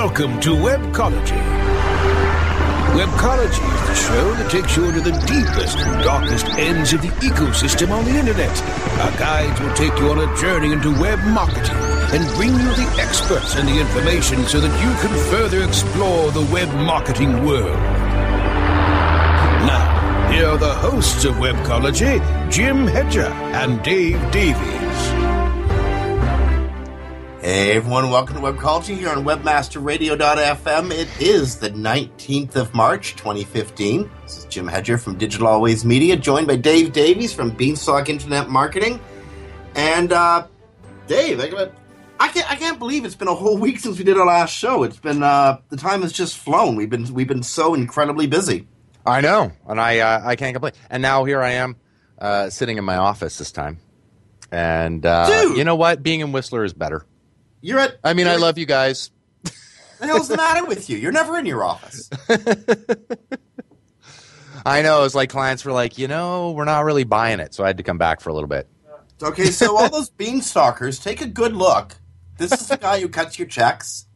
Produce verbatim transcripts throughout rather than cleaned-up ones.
Welcome to Webcology. Webcology is the show that takes you into the deepest and darkest ends of the ecosystem on the internet. Our guides will take you on a journey into web marketing and bring you the experts and the information so that you can further explore the web marketing world. Now, here are the hosts of Webcology, Jim Hedger and Dave Davies. Hey everyone, welcome to Webcology here on webmaster radio dot f m. It is the nineteenth of March, twenty fifteen. This is Jim Hedger from Digital Always Media, joined by Dave Davies from Beanstalk Internet Marketing. And, uh, Dave, I, I can't I can't believe it's been a whole week since we did our last show. It's been, uh, the time has just flown. We've been, we've been so incredibly busy. I know, and I, uh, I can't complain. And now here I am, uh, sitting in my office this time. And, uh, Dude. You know what? Being in Whistler is better. You're at. I mean, I love you guys. What the hell's the matter with you? You're never in your office. I know. It's like clients were like, you know, we're not really buying it, so I had to come back for a little bit. Okay, so all those beanstalkers, take a good look. This is the guy who cuts your checks.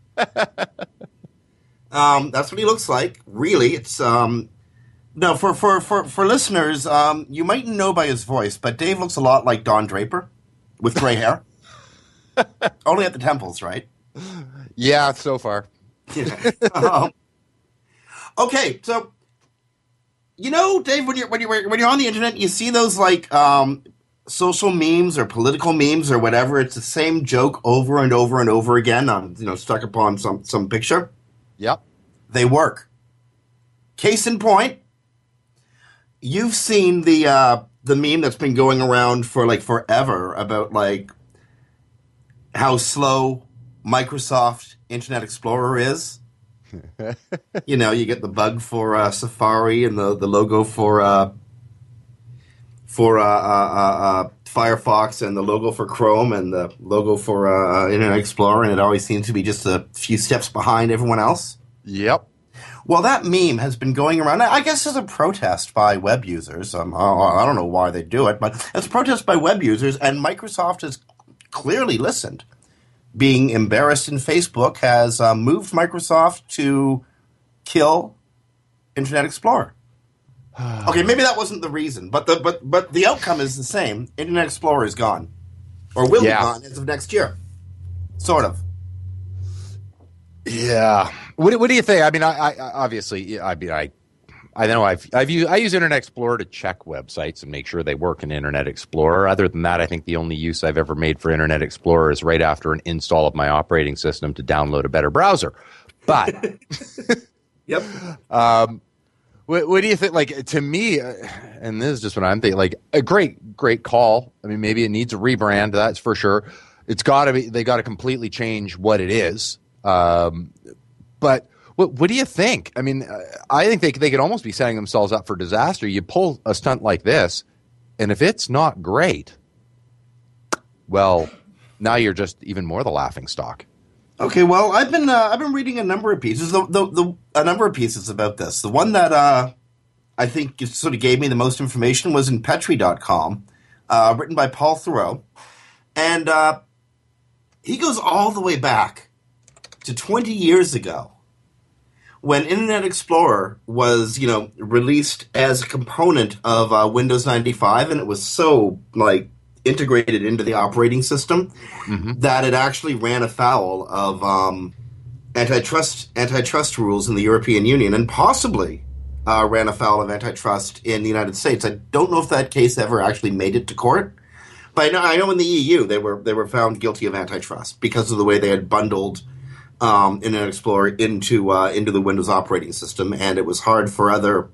Um, that's what he looks like. Really, it's um, no for for for for listeners. Um, you might know by his voice, but Dave looks a lot like Don Draper with gray hair. Only at the temples, right? Yeah, so far. Yeah. um, okay, so you know, Dave, when you're when you're when you're on the internet, you see those like um, social memes or political memes or whatever. It's the same joke over and over and over again. Um, you know, stuck upon some some picture. Yep. They work. Case in point, you've seen the uh, the meme that's been going around for like forever about like how slow Microsoft Internet Explorer is. You know, you get the bug for uh, Safari and the, the logo for uh, for uh, uh, uh, Firefox and the logo for Chrome and the logo for uh, Internet Explorer, and it always seems to be just a few steps behind everyone else. Yep. Well, that meme has been going around, I guess, as a protest by web users. Um, I don't know why they do it, but it's a protest by web users, and Microsoft has clearly listened. Being embarrassed in Facebook has uh, moved Microsoft to kill Internet Explorer. Okay, maybe that wasn't the reason, but the but but the outcome is the same. Internet Explorer is gone, or will Yeah. be gone as of next year, sort of. Yeah. What, what do you think? I mean, I, I obviously, I mean, I, I know I've, I've used, I use Internet Explorer to check websites and make sure they work in Internet Explorer. Other than that, I think the only use I've ever made for Internet Explorer is right after an install of my operating system to download a better browser. But, Yep. um, what, what do you think? Like, to me, uh, and this is just what I'm thinking, like, a great, great call. I mean, maybe it needs a rebrand, that's for sure. It's got to be, they got to completely change what it is. Um, but what, what do you think? I mean, I think they they could almost be setting themselves up for disaster. You pull a stunt like this, and if it's not great, well, now you're just even more the laughing stock. Okay, well, I've been uh, I've been reading a number of pieces, the, the, the, a number of pieces about this. The one that uh, I think sort of gave me the most information was in Petri dot com, uh, written by Paul Thoreau, and uh, he goes all the way back to twenty years ago, when Internet Explorer was, you know, released as a component of uh, Windows ninety-five, and it was so, like, integrated into the operating system mm-hmm. that it actually ran afoul of um, antitrust antitrust rules in the European Union, and possibly uh, ran afoul of antitrust in the United States. I don't know if that case ever actually made it to court, but I know, I know in the E U they were they were found guilty of antitrust because of the way they had bundled Um, Internet Explorer into uh, into the Windows operating system, and it was hard for other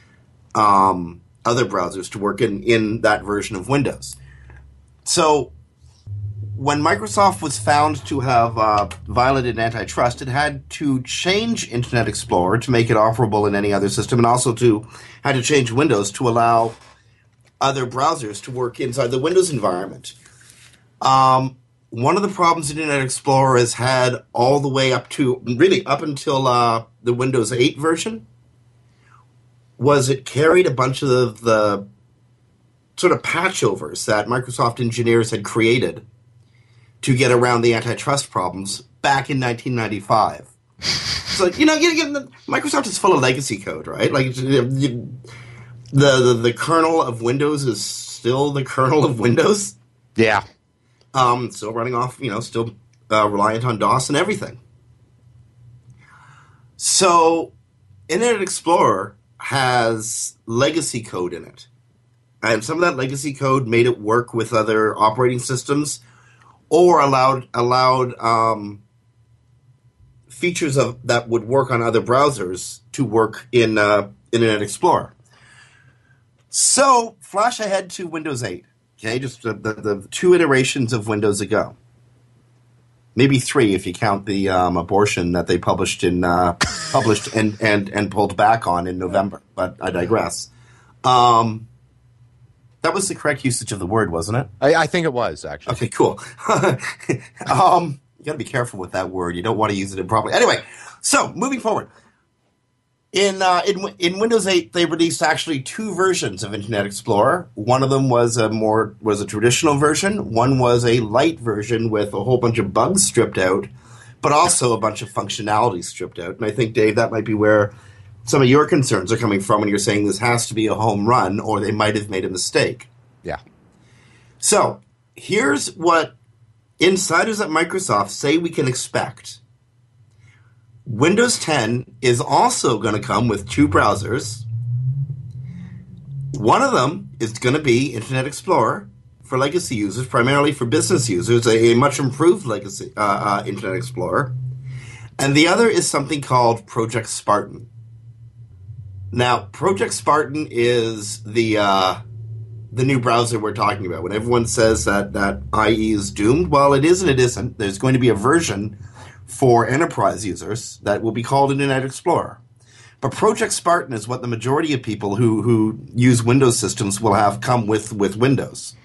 um, other browsers to work in, in that version of Windows. So when Microsoft was found to have uh, violated antitrust, it had to change Internet Explorer to make it operable in any other system, and also to had to change Windows to allow other browsers to work inside the Windows environment. Um, One of the problems Internet Explorer has had all the way up to, really up until uh, the Windows eight version, was it carried a bunch of the sort of patchovers that Microsoft engineers had created to get around the antitrust problems back in nineteen ninety-five. So you know, you, you, the, Microsoft is full of legacy code, right? Like you, you, the, the the kernel of Windows is still the kernel of Windows. Yeah. Um, still running off, you know, still uh, reliant on DOS and everything. So, Internet Explorer has legacy code in it. And some of that legacy code made it work with other operating systems or allowed allowed um, features of that would work on other browsers to work in uh, Internet Explorer. So, flash ahead to Windows eight. Okay, just the, the, the two iterations of Windows ago. Maybe three if you count the um, abortion that they published in uh, published and, and, and pulled back on in November. But I digress. Um, that was the correct usage of the word, wasn't it? I, I think it was, actually. Okay, cool. um, you got to be careful with that word. You don't want to use it improperly. Anyway, so moving forward. In, uh, in in Windows eight, they released actually two versions of Internet Explorer. One of them was a more was a traditional version. One was a light version with a whole bunch of bugs stripped out, but also a bunch of functionality stripped out. And I think, Dave, that might be where some of your concerns are coming from when you're saying this has to be a home run, or they might have made a mistake. Yeah. So here's what insiders at Microsoft say we can expect. Windows ten is also going to come with two browsers. One of them is going to be Internet Explorer for legacy users, primarily for business users, a, a much improved legacy uh, uh, Internet Explorer. And the other is something called Project Spartan. Now, Project Spartan is the uh, the new browser we're talking about. When everyone says that, that I E is doomed, well, it is and it isn't. There's going to be a version for enterprise users that will be called Internet Explorer. But Project Spartan is what the majority of people who, who use Windows systems will have come with, with Windows.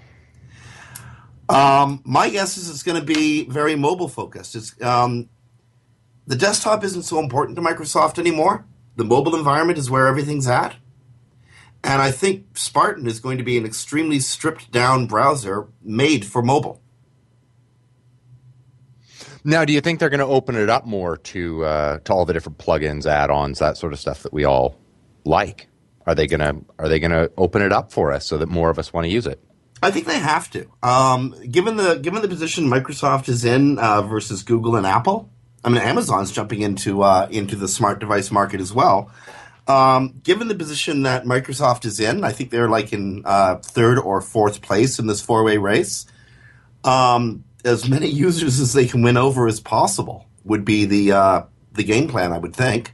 Um, my guess is it's going to be very mobile focused. It's, um, the desktop isn't so important to Microsoft anymore. The mobile environment is where everything's at. And I think Spartan is going to be an extremely stripped down browser made for mobile. Now, do you think they're going to open it up more to uh, to all the different plugins, add-ons, that sort of stuff that we all like? Are they going to are they going to open it up for us so that more of us want to use it? I think they have to. Um, given the given the position Microsoft is in uh, versus Google and Apple, I mean Amazon's jumping into uh, into the smart device market as well. Um, given the position that Microsoft is in, I think they're like in uh, third or fourth place in this four-way race. Um, as many users as they can win over as possible would be the uh, the game plan, I would think.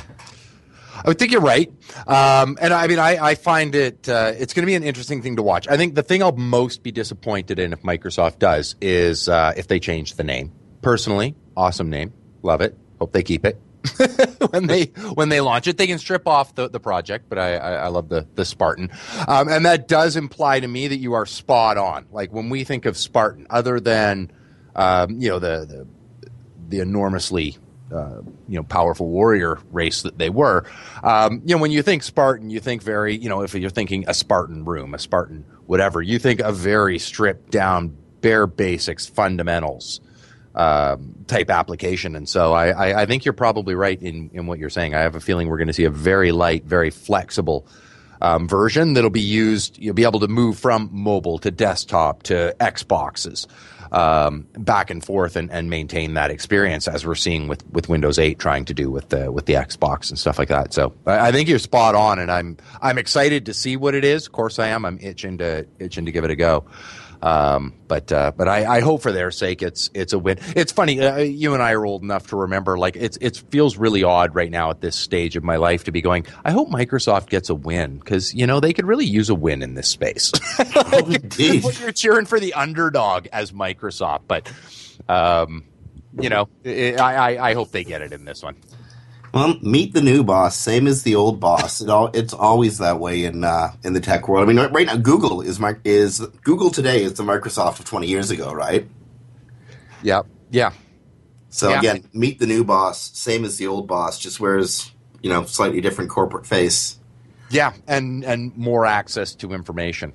I would think you're right. Um, and I mean, I, I find it, uh, it's going to be an interesting thing to watch. I think the thing I'll most be disappointed in if Microsoft does is uh, if they change the name. Personally, awesome name. Love it. Hope they keep it. when they when they launch it, they can strip off the, the project, but I, I, I love the the Spartan, um, and that does imply to me that you are spot on. Like when we think of Spartan, other than um, you know the the, the enormously uh, you know powerful warrior race that they were, um, you know when you think Spartan, you think very you know if you're thinking a Spartan room, a Spartan whatever, you think a very stripped down, bare basics, fundamentals. Um, type application. And so I, I, I think you're probably right in, in what you're saying. I have a feeling we're going to see a very light, very flexible um, version that'll be used. You'll be able to move from mobile to desktop to Xboxes um, back and forth and, and maintain that experience as we're seeing with, with Windows eight trying to do with the with the Xbox and stuff like that. So I, I think you're spot on, and I'm I'm excited to see what it is. Of course I am. I'm itching to itching to give it a go. Um, but uh, but I, I hope for their sake it's it's a win. It's funny, uh, you and I are old enough to remember. Like it's it feels really odd right now at this stage of my life to be going, I hope Microsoft gets a win because you know they could really use a win in this space. Like, oh, indeed. You're cheering for the underdog as Microsoft, but um, you know it, I, I I hope they get it in this one. Well, meet the new boss, same as the old boss. It all, it's always that way in uh, in the tech world. I mean, right now, Google is my, is Google today is the Microsoft of twenty years ago, right? Yeah, yeah. So yeah. again, meet the new boss, same as the old boss, just wears you know slightly different corporate face. Yeah, and and more access to information.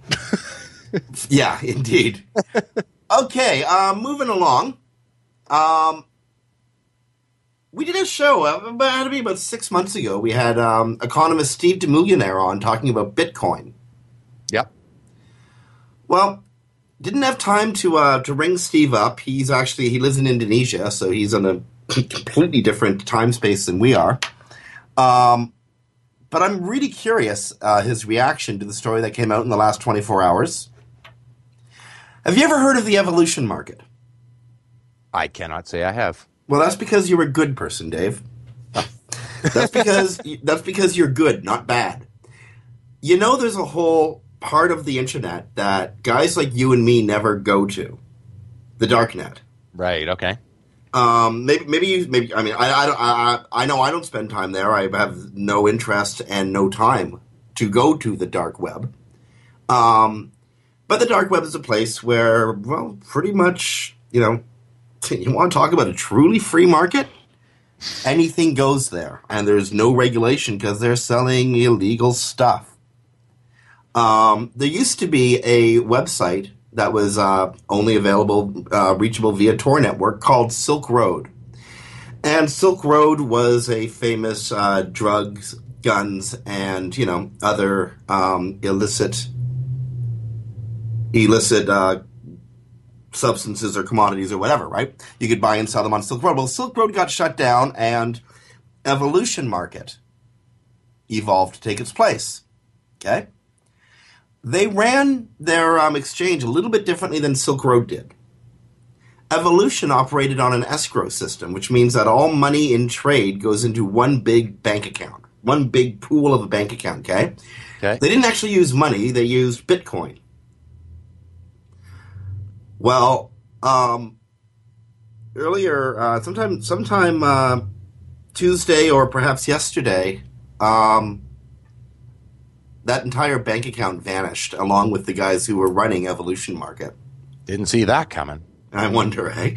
Yeah, indeed. Okay, uh, moving along. Um, We did a show, uh, about, had to be about six months ago. We had um, economist Steve DeMillionaire on talking about Bitcoin. Yep. Well, didn't have time to uh, to ring Steve up. He's actually, he lives in Indonesia, so he's on a completely different time space than we are. Um, but I'm really curious uh, his reaction to the story that came out in the last twenty-four hours. Have you ever heard of the evolution market? I cannot say I have. Well, that's because you're a good person, Dave. That's because that's because you're good, not bad. You know, there's a whole part of the internet that guys like you and me never go to, the dark net. Right. Okay. Um, maybe, maybe you, maybe. I mean, I, I, I, I know I don't spend time there. I have no interest and no time to go to the dark web. Um, but the dark web is a place where, well, pretty much, you know. You want to talk about a truly free market? Anything goes there, and there's no regulation because they're selling illegal stuff. Um, there used to be a website that was uh, only available, uh, reachable via Tor network called Silk Road. And Silk Road was a famous uh, drugs, guns, and, you know, other um, illicit, illicit uh substances or commodities or whatever, right? You could buy and sell them on Silk Road. Well, Silk Road got shut down and Evolution Market evolved to take its place. Okay? They ran their um, exchange a little bit differently than Silk Road did. Evolution operated on an escrow system, which means that all money in trade goes into one big bank account, one big pool of a bank account, okay? Okay. They didn't actually use money, they used Bitcoin. Well, um, earlier, uh, sometime, sometime uh, Tuesday or perhaps yesterday, um, that entire bank account vanished along with the guys who were running Evolution Market. Didn't see that coming. I wonder, eh?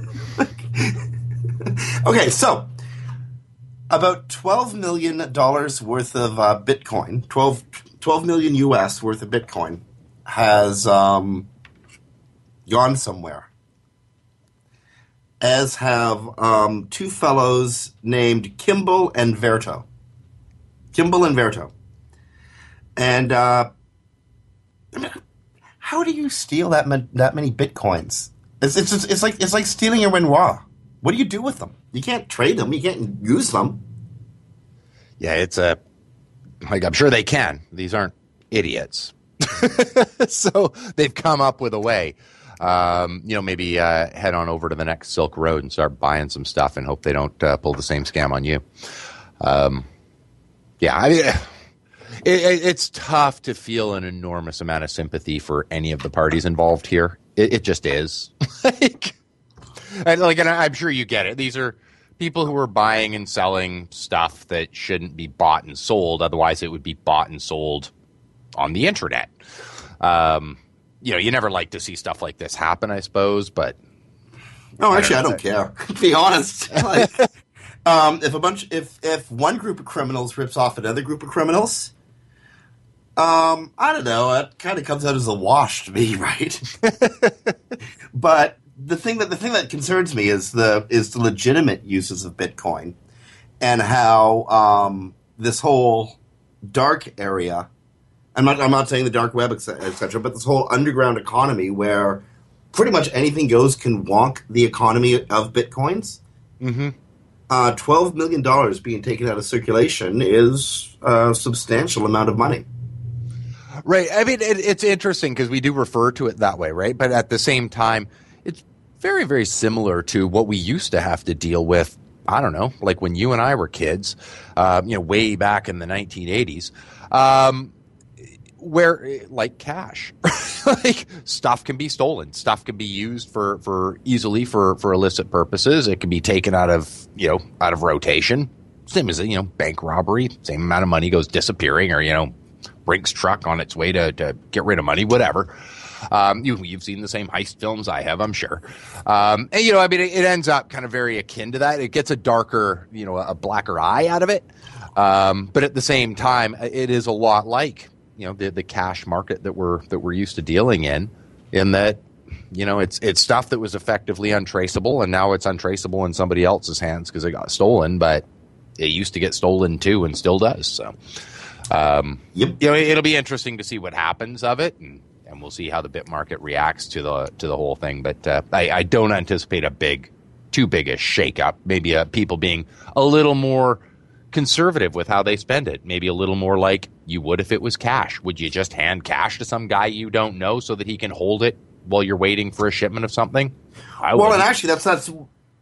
Okay, so about twelve million dollars worth of uh, Bitcoin, twelve, twelve million U S worth of Bitcoin has um, gone somewhere. As have um, two fellows named Kimball and Verto. Kimball and Verto. And uh, I mean, how do you steal that ma- that many Bitcoins? It's it's just, it's like it's like stealing a Renoir. What do you do with them? You can't trade them. You can't use them. Yeah, it's a like I'm sure they can. These aren't idiots, so they've come up with a way. Um, you know, maybe uh, head on over to the next Silk Road and start buying some stuff, and hope they don't uh, pull the same scam on you. Um, yeah, I mean. It, it, it's tough to feel an enormous amount of sympathy for any of the parties involved here. It, it just is. like, and like, and I'm sure you get it. These are people who are buying and selling stuff that shouldn't be bought and sold. Otherwise, it would be bought and sold on the internet. Um, you know, you never like to see stuff like this happen, I suppose. But no, actually, I don't, I don't care. To be honest, like, um, if a bunch, if if one group of criminals rips off another group of criminals. Um, I don't know. It kind of comes out as a wash to me, right? But the thing that the thing that concerns me is the is the legitimate uses of Bitcoin, and how um, this whole dark area. I'm not I'm not saying the dark web, et cetera, but this whole underground economy where pretty much anything goes can wonk the economy of Bitcoins. Mm-hmm. Uh, Twelve million dollars being taken out of circulation is a substantial amount of money. Right. I mean, it, it's interesting because we do refer to it that way, right? But at the same time, it's very, very similar to what we used to have to deal with. I don't know, like when you and I were kids, uh, you know, way back in the nineteen eighties, um, where like cash, like stuff can be stolen, stuff can be used for, for easily for, for illicit purposes. It can be taken out of, you know, out of rotation. Same as, you know, bank robbery, same amount of money goes disappearing, or, you know, Brinks truck on its way to, to get rid of money, whatever. Um, you, you've seen the same heist films I have, I'm sure. Um, and, you know, I mean, it, it ends up kind of very akin to that. It gets a darker, you know, a blacker eye out of it. Um, but at the same time, it is a lot like, you know, the, the cash market that we're, that we're used to dealing in, in that, You know, it's it's stuff that was effectively untraceable, and now it's untraceable in somebody else's hands because it got stolen. But it used to get stolen too, and still does. So, um, yep. you know, it'll be interesting to see what happens of it, and, and we'll see how the bit market reacts to the to the whole thing. But uh, I, I don't anticipate a big, too big a shakeup. Maybe uh, people being a little more conservative with how they spend it. Maybe a little more like you would if it was cash. Would you just hand cash to some guy you don't know so that he can hold it while you're waiting for a shipment of something? I well, wouldn't. and actually, that's that's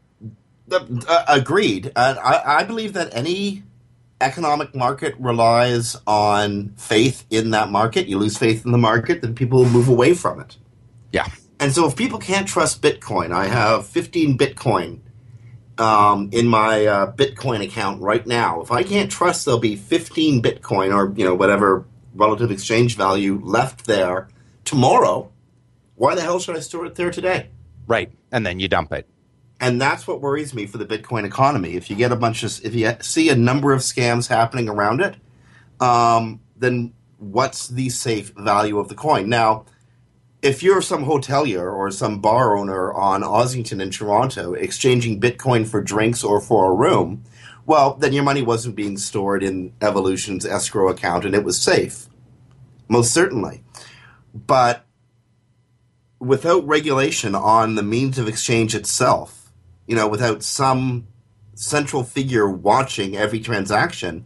uh, agreed. Uh, I, I believe that any economic market relies on faith in that market. You lose faith in the market, then people will move away from it. Yeah. And so if people can't trust Bitcoin, I have fifteen Bitcoin Um, in my uh, Bitcoin account right now. If I can't trust there'll be fifteen Bitcoin or, you know, whatever relative exchange value left there tomorrow, why the hell should I store it there today? Right. And then you dump it. And that's what worries me for the Bitcoin economy. If you get a bunch of, if you see a number of scams happening around it, um, then what's the safe value of the coin? Now, if you're some hotelier or some bar owner on Ossington in Toronto exchanging Bitcoin for drinks or for a room, well, then your money wasn't being stored in Evolution's escrow account and it was safe. Most certainly. But without regulation on the means of exchange itself, you know, without some central figure watching every transaction,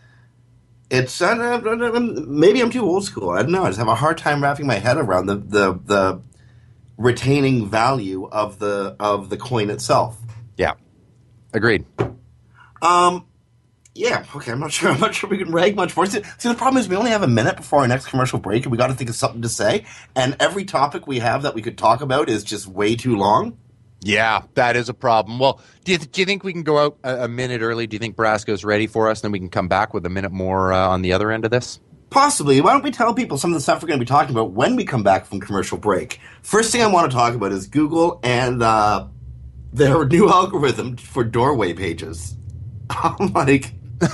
It's uh, maybe I'm too old school. I don't know. I just have a hard time wrapping my head around the, the, the retaining value of the of the coin itself. Yeah, agreed. Um, yeah. Okay. I'm not sure. I'm not sure we can rag much more. See, see, the problem is we only have a minute before our next commercial break, and we got to think of something to say. And every topic we have that we could talk about is just way too long. Yeah, that is a problem. Well, do you, th- do you think we can go out a, a minute early? Do you think Brasco's ready for us? Then we can come back with a minute more uh, on the other end of this? Possibly. Why don't we tell people some of the stuff we're going to be talking about when we come back from commercial break? First thing I want to talk about is Google and uh, their new algorithm for doorway pages. I'm like...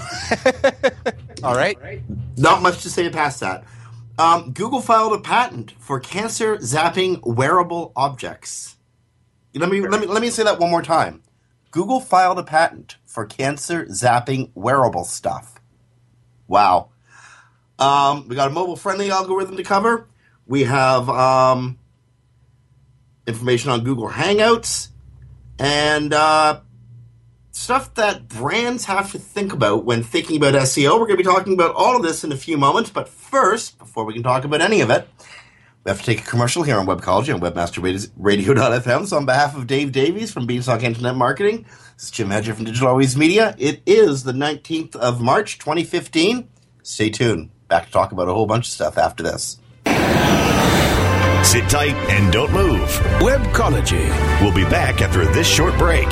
All right. Not much to say past that. Um, Google filed a patent for cancer zapping wearable objects. Let me let me let me say that one more time. Google filed a patent for cancer zapping wearable stuff. Wow. Um, we got a mobile friendly algorithm to cover. We have um, information on Google Hangouts and uh, stuff that brands have to think about when thinking about S E O. We're going to be talking about all of this in a few moments, but first, before we can talk about any of it, we have to take a commercial here on Webcology on webmaster radio dot f m. So on behalf of Dave Davies from Beanstalk Internet Marketing, this is Jim Hedger from Digital Always Media. It is the nineteenth of March, twenty fifteen. Stay tuned. Back to talk about a whole bunch of stuff after this. Sit tight and don't move. Webcology. We'll be back after this short break.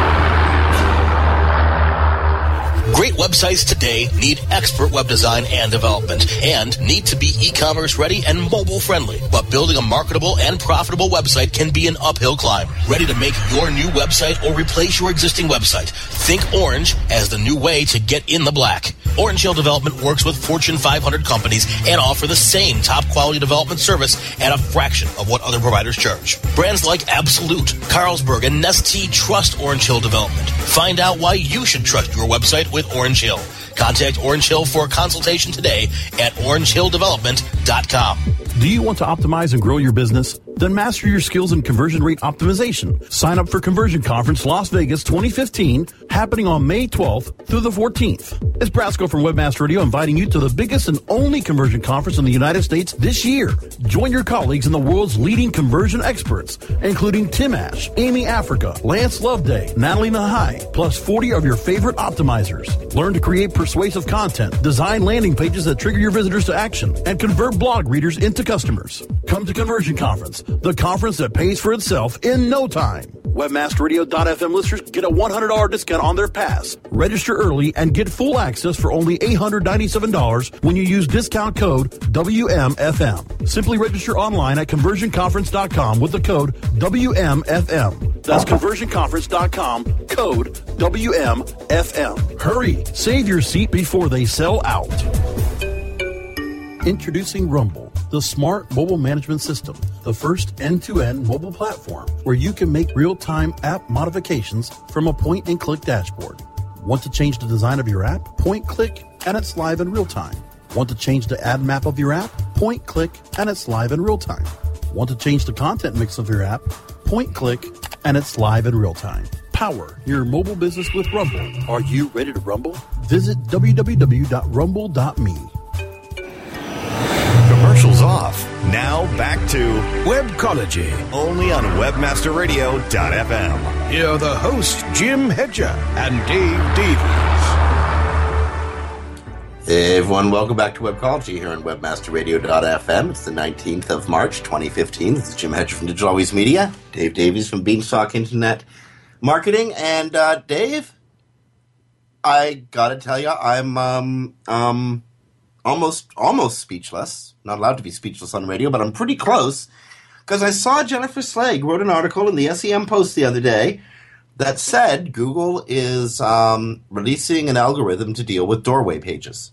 Great websites today need expert web design and development and need to be e-commerce ready and mobile friendly. But building a marketable and profitable website can be an uphill climb. Ready to make your new website or replace your existing website? Think Orange as the new way to get in the black. Orange Hill Development works with Fortune five hundred companies and offer the same top quality development service at a fraction of what other providers charge. Brands like Absolute, Carlsberg, and Nestea trust Orange Hill Development. Find out why you should trust your website with Orange Hill. Contact Orange Hill for a consultation today at orange hill development dot com. Do you want to optimize and grow your business? Then master your skills in conversion rate optimization. Sign up for Conversion Conference Las Vegas twenty fifteen, happening on May twelfth through the fourteenth. It's Brasco from Webmaster Radio inviting you to the biggest and only conversion conference in the United States this year. Join your colleagues and the world's leading conversion experts, including Tim Ash, Amy Africa, Lance Loveday, Natalie Nahai, plus forty of your favorite optimizers. Learn to create persuasive content, design landing pages that trigger your visitors to action, and convert blog readers into customers. Come to Conversion Conference, the conference that pays for itself in no time. Webmaster Radio dot f m listeners get a one hundred dollars discount on their pass. Register early and get full access for only eight hundred ninety-seven dollars when you use discount code W M F M. Simply register online at conversion conference dot com with the code W M F M. That's conversion conference dot com, code W M F M. Hurry, save your seat before they sell out. Introducing Rumble, the the Smart Mobile Management System, the first end-to-end mobile platform where you can make real-time app modifications from a point-and-click dashboard. Want to change the design of your app? Point, click, and it's live in real time. Want to change the ad map of your app? Point, click, and it's live in real time. Want to change the content mix of your app? Point, click, and it's live in real time. Power your mobile business with Rumble. Are you ready to rumble? Visit w w w dot rumble dot me. Commercials off. Now back to Webcology. only on webmaster radio dot f m. Here are the hosts, Jim Hedger and Dave Davies. Hey everyone, welcome back to Webcology here on webmaster radio dot f m. It's the nineteenth of March, twenty fifteen. This is Jim Hedger from Digital Always Media, Dave Davies from Beanstalk Internet Marketing, and uh, Dave, I gotta tell you, I'm um, um, almost almost speechless. Not allowed to be speechless on radio, but I'm pretty close, because I saw Jennifer Slagg wrote an article in the S E M Post the other day that said Google is um, releasing an algorithm to deal with doorway pages.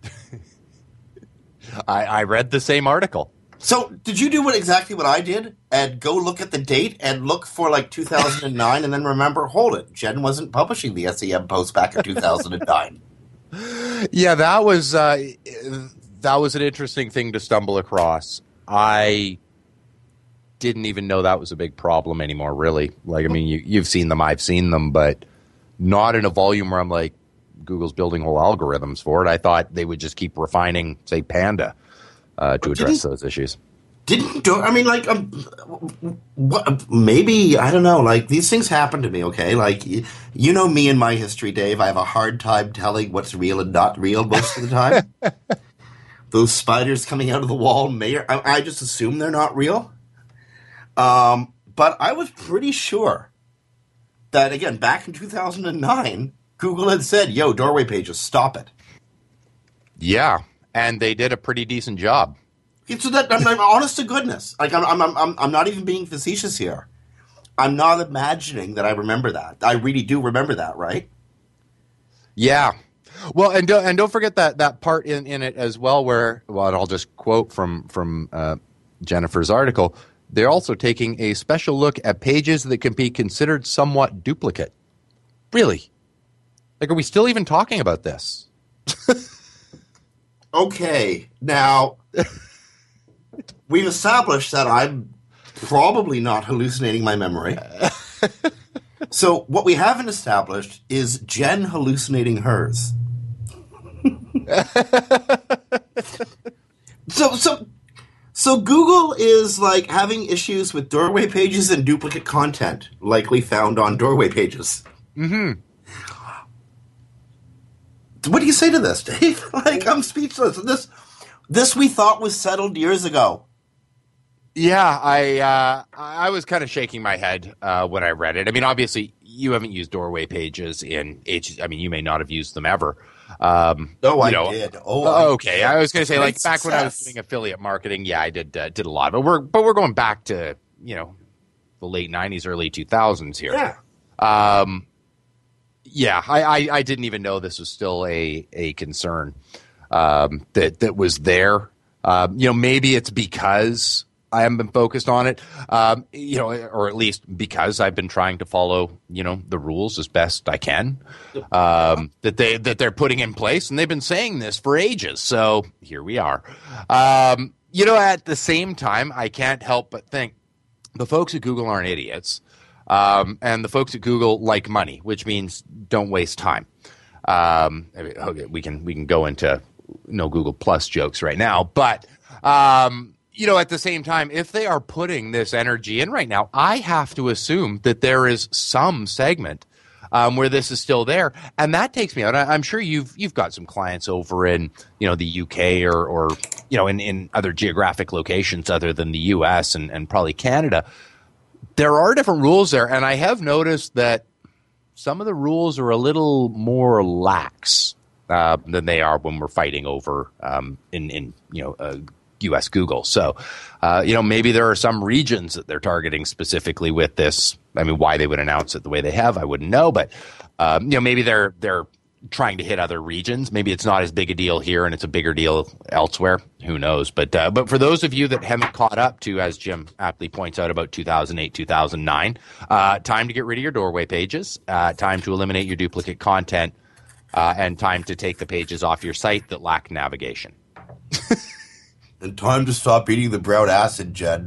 I, I read the same article. So, did you do what exactly what I did and go look at the date and look for like two thousand nine and then remember, hold it, Jen wasn't publishing the S E M Post back in two thousand nine. Yeah, that was uh, that was an interesting thing to stumble across. I didn't even know that was a big problem anymore, really. Like, I mean, you, you've seen them, I've seen them, but not in a volume where I'm like, Google's building whole algorithms for it. I thought they would just keep refining, say, Panda. Uh, to address didn't, those issues. Didn't do I mean like um, what, maybe I don't know, like these things happen to me, okay? Like you, you know me and my history, Dave. I have a hard time telling what's real and not real most of the time. Those spiders coming out of the wall may I, I just assume they're not real. Um, but I was pretty sure that again back in two thousand nine, Google had said, "Yo, doorway pages, stop it." Yeah. And they did a pretty decent job. So that, I'm, I'm honest to goodness. Like I'm, I'm, I'm, I'm not even being facetious here. I'm not imagining that I remember that. I really do remember that, right? Yeah. Well, and don't, and don't forget that that part in, in it as well, where well, and I'll just quote from from uh, Jennifer's article. They're also taking a special look at pages that can be considered somewhat duplicate. Really? Like, are we still even talking about this? Okay, now, we've established that I'm probably not hallucinating my memory. So what we haven't established is Jen hallucinating hers. so, so, so Google is like having issues with doorway pages and duplicate content likely found on doorway pages. Mm-hmm. What do you say to this, Dave? Like, I'm speechless. This, this we thought was settled years ago. Yeah, I uh, I was kind of shaking my head uh, when I read it. I mean, obviously, you haven't used doorway pages in ages. I mean, you may not have used them ever. Um, oh, I know, did. Oh, uh, I okay. did. I was going to say, like, back success. when I was doing affiliate marketing, yeah, I did uh, did a lot. But we're but we're going back to you know the late nineties, early two thousands here. Yeah. Um, Yeah, I, I, I didn't even know this was still a a concern um, that that was there. Um, you know, maybe it's because I haven't been focused on it. Um, you know, or at least because I've been trying to follow you know the rules as best I can um, that they that they're putting in place, and they've been saying this for ages. So here we are. Um, you know, at the same time, I can't help but think the folks at Google aren't idiots. Um, and the folks at Google like money, which means don't waste time. Um, I mean, okay, we can we can go into no Google Plus jokes right now, but um, you know, at the same time, if they are putting this energy in right now, I have to assume that there is some segment um, where this is still there, and that takes me out. I, I'm sure you've you've got some clients over in you know the U K or or you know in, in other geographic locations other than the U S and, and probably Canada. There are different rules there, and I have noticed that some of the rules are a little more lax uh, than they are when we're fighting over um, in, in you know uh, U S Google. So, uh, you know, maybe there are some regions that they're targeting specifically with this. I mean, why they would announce it the way they have, I wouldn't know, but um, you know, maybe they're they're trying to hit other regions. Maybe it's not as big a deal here and it's a bigger deal elsewhere. Who knows? But uh, but for those of you that haven't caught up to, as Jim aptly points out, about two thousand eight, two thousand nine, uh, time to get rid of your doorway pages, uh, time to eliminate your duplicate content, uh, and time to take the pages off your site that lack navigation. And time to stop eating the brown acid, Jen.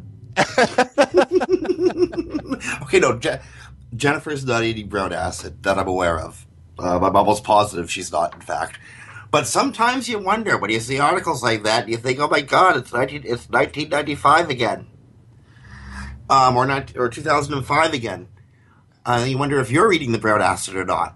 Okay, no, Je- Jennifer's not eating brown acid that I'm aware of. Um, I'm almost positive she's not, in fact. But sometimes you wonder when you see articles like that, and you think, "Oh my God, it's nineteen, it's nineteen ninety-five again, um, or not, or two thousand five again." Uh, you wonder if you're eating the brown acid or not.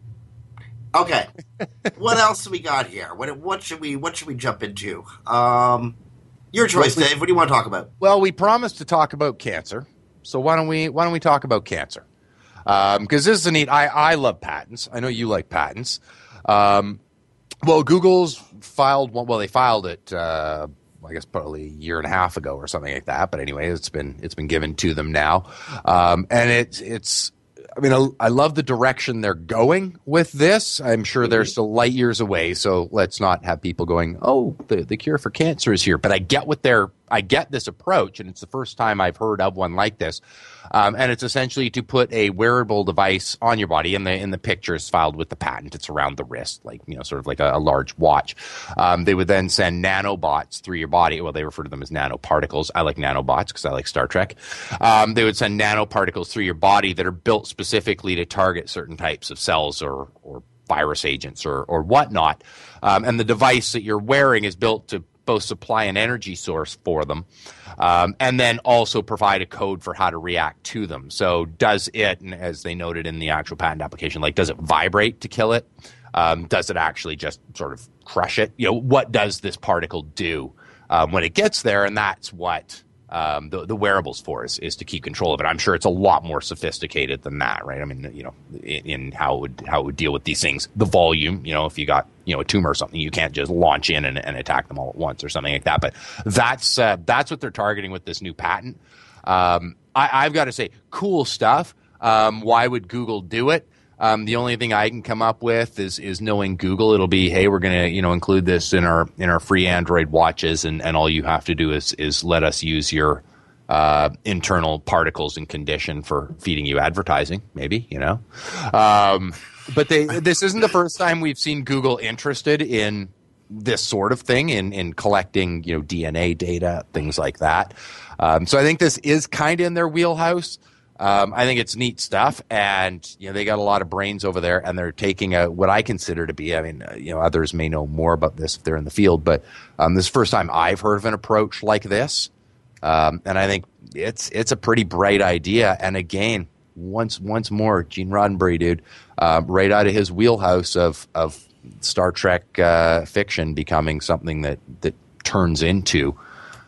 Okay, what else do we got here? What what should we what should we jump into? Um, your choice, Dave. What do you want to talk about? Well, we promised to talk about cancer, so why don't we why don't we talk about cancer? Because um, this is a neat. I, I love patents. I know you like patents. Um, well, Google's filed one. Well, they filed it. Uh, I guess probably a year and a half ago or something like that. But anyway, it's been it's been given to them now, um, and it's it's. I mean, I, I love the direction they're going with this. I'm sure they're still light years away, so let's not have people going, "Oh, the the cure for cancer is here." But I get what they're. I get this approach, and it's the first time I've heard of one like this. Um, and it's essentially to put a wearable device on your body, and the in the picture is filed with the patent. It's around the wrist, like you know, sort of like a, a large watch. Um, they would then send nanobots through your body. Well, they refer to them as nanoparticles. I like nanobots because I like Star Trek. Um, they would send nanoparticles through your body that are built specifically to target certain types of cells or or virus agents or or whatnot. Um, and the device that you're wearing is built to both supply an energy source for them, um, and then also provide a code for how to react to them. So does it, and as they noted in the actual patent application, like does it vibrate to kill it? Um, does it actually just sort of crush it? You know, what does this particle do um, when it gets there? And that's what um, the, the wearables for is, is to keep control of it. I'm sure it's a lot more sophisticated than that, right? I mean, you know, in, in how it would how it would deal with these things. The volume, you know, if you got you know a tumor or something, you can't just launch in and, and attack them all at once or something like that. But that's uh, that's what they're targeting with this new patent. Um, I, I've got to say, cool stuff. Um, why would Google do it? Um, the only thing I can come up with is is knowing Google. It'll be, hey, we're going to you know include this in our in our free Android watches, and, and all you have to do is is let us use your uh, internal particles and condition for feeding you advertising. Maybe you know, um, but they this isn't the first time we've seen Google interested in this sort of thing in in collecting you know D N A data, things like that. Um, so I think this is kind of in their wheelhouse. Um, I think it's neat stuff, and you know they got a lot of brains over there, and they're taking a what I consider to be. I mean, uh, you know, others may know more about this if they're in the field, but um, this is the first time I've heard of an approach like this, um, and I think it's it's a pretty bright idea. And again, once once more, Gene Roddenberry, dude, uh, right out of his wheelhouse of of Star Trek uh, fiction becoming something that that turns into,